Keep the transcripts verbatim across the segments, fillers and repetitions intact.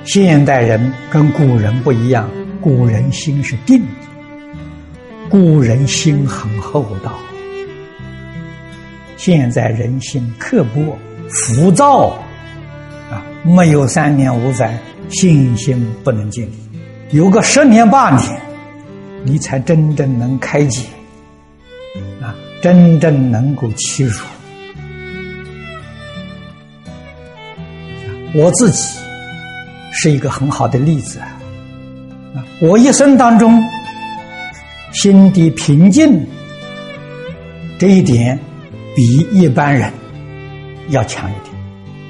现代人跟古人不一样，古人心是定的，古人心很厚道。现在人心刻薄、浮躁啊，没有三年五载，信心不能建立。有个十年八年，你才真正能开解啊，真正能够契入。我自己是一个很好的例子啊！我一生当中心地平静，这一点比一般人要强一点。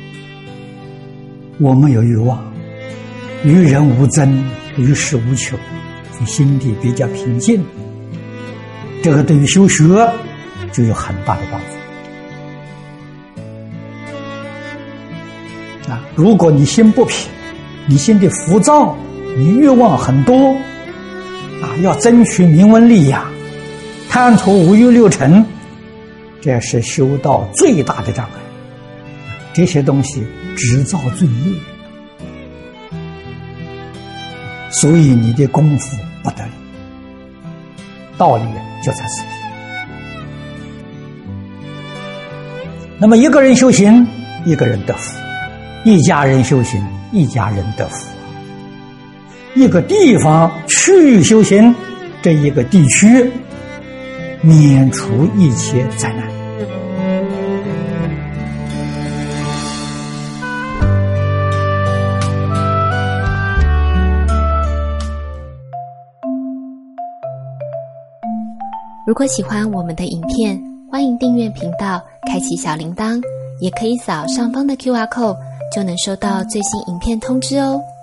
我没有欲望，于人无争，于事无求，所以心地比较平静。这个对于修学就有很大的帮助。啊，如果你心不平，你心地浮躁，你欲望很多，啊，要争取名闻利养，贪图五欲六尘，这是修道最大的障碍。这些东西只造罪业，所以你的功夫不得力。道理就在此地。那么一个人修行，一个人得福；一家人修行，一家人得福；一个地方区域修行，这一个地区免除一切灾难。 如果喜欢我们的影片，欢迎订阅频道，开启小铃铛，也可以扫上方的 Q R code， 就能收到最新影片通知哦。